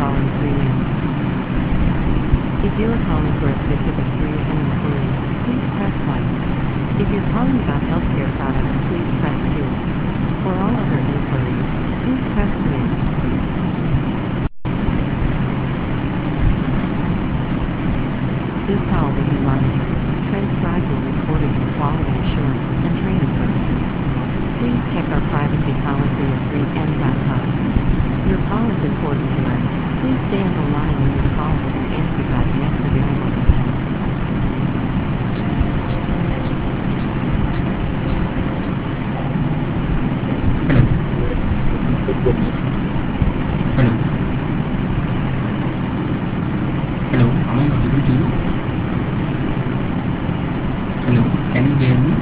following three names. If you are calling for a specific reason inquiry, please press 1. If you're calling about healthcare products, please press 2. For all other inquiries, please press 3. This call will be monitored, transcribed or recorded for quality assurance and training purposes. Please check our privacy policy at 3m.com. Your call is important to us. Please stay on the line and your call will be answered by the next available agent. Hello. Hello. Am I audible to you? Hello. Can you hear me?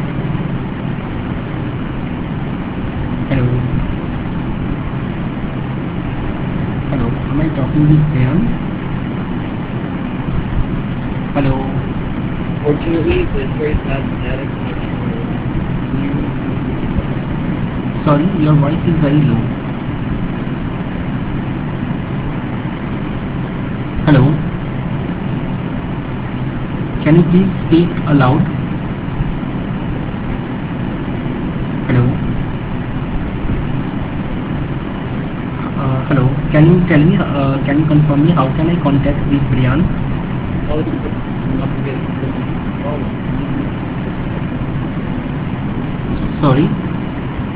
Hello. Hello. Am I talking with Brian? Hello. Fortunately, there's very bad static connection. Sorry, your voice is very low. Hello. Can you please speak aloud? Hello. Hello. Can you tell me? Can you confirm me? How can I contact with Brian? Sorry.